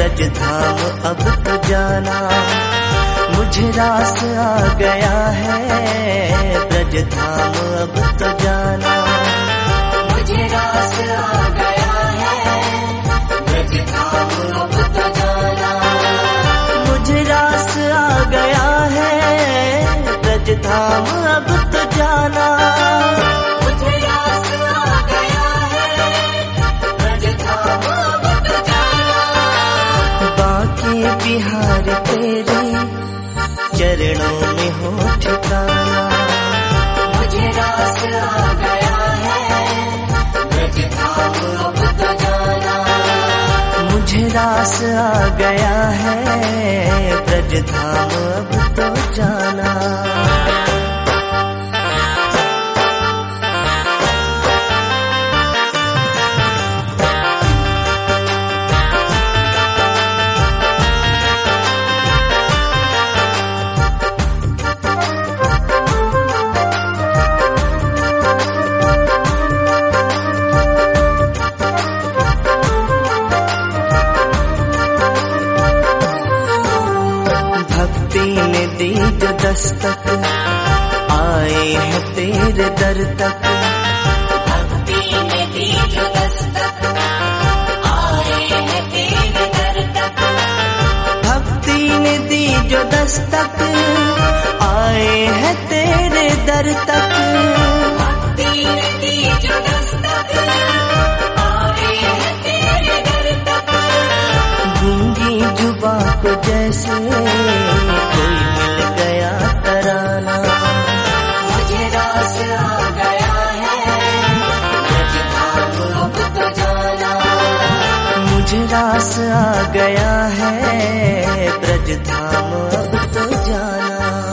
ब्रज धाम अब तो जाना, मुझे रास आ गया है ब्रज धाम अब तो जाना, मुझे रास आ गया है ब्रज धाम अब तो जाना, मुझे रास आ गया है ब्रज धाम अब तो जाना, मुझे रास आ गया है ब्रज धाम अब तो जाना, बाकी बिहार तेरे चरणों में हो ठिकाना, मुझे रास आ गया है ब्रज धाम अब तो जाना, मुझे रास आ गया है ब्रज धाम अब तो जाना। दी जो दस्तक आए हैं तेरे दर तक, भक्ति ने दी जो दस्तक आए हैं तेरे दर तक, भक्ति ने दी जो दस्तक आए हैं तेरे दर तक, भक्ति ने दी जो दस्तक आए हैं तेरे दर तक, गूंगी जुबा को जैसे कोई मिल गया तराना, मुझे रास आ गया है ब्रज धाम अब तो जाना, मुझे रास आ गया है ब्रज धाम अब तो जाना।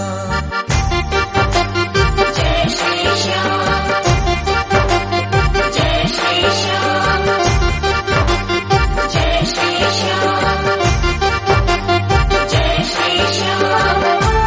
जय श्री श्याम, जय श्री श्याम, जय श्री श्याम, जय श्री श्याम,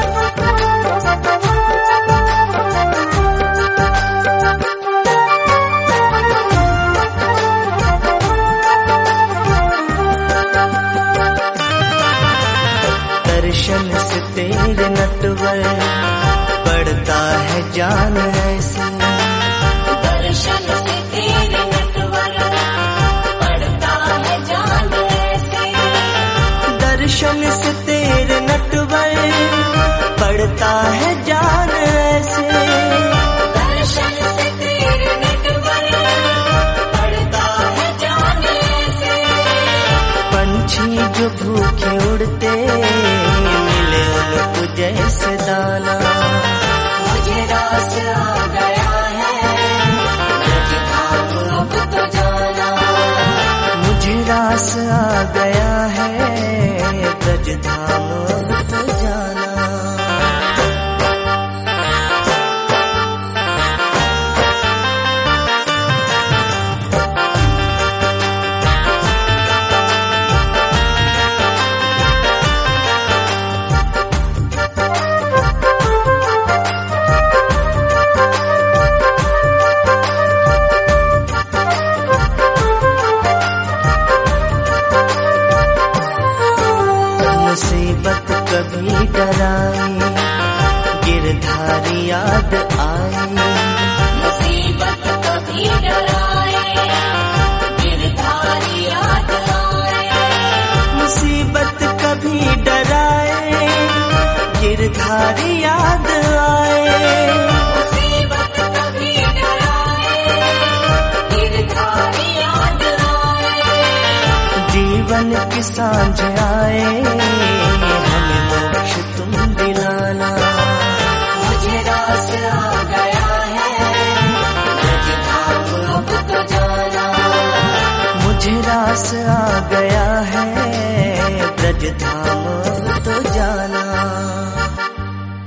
दर्शन से तेरे नटवर पड़ता है जान ऐसे, दर्शन से तेरे नटवर पड़ता है जान ऐसे, दर्शन से तेरे नटवर पड़ता है जान ऐसे, दर्शन से तेरे नटवर पड़ता है जान ऐसे, पंछी जो भूखे उड़ते मिले उनको जैसे दाना, मुझे रास आ गया है ब्रज धाम अब तो जाना, मुझे रास आ गया है ब्रज धाम अब तो जाना। मुसीबत कभी डराए गिरधारी याद आए, मुसीबत कभी डराए गिरधारी याद आए, मुसीबत कभी डराए गिरधारी याद आए, मुसीबत कभी डराए गिरधारी याद आए, जीवन की सांझ आए हमें मोक्ष तुम दिलाना, मुझे रास आ गया है ब्रज धाम अब तो जाना, मुझे रास आ गया है ब्रज धाम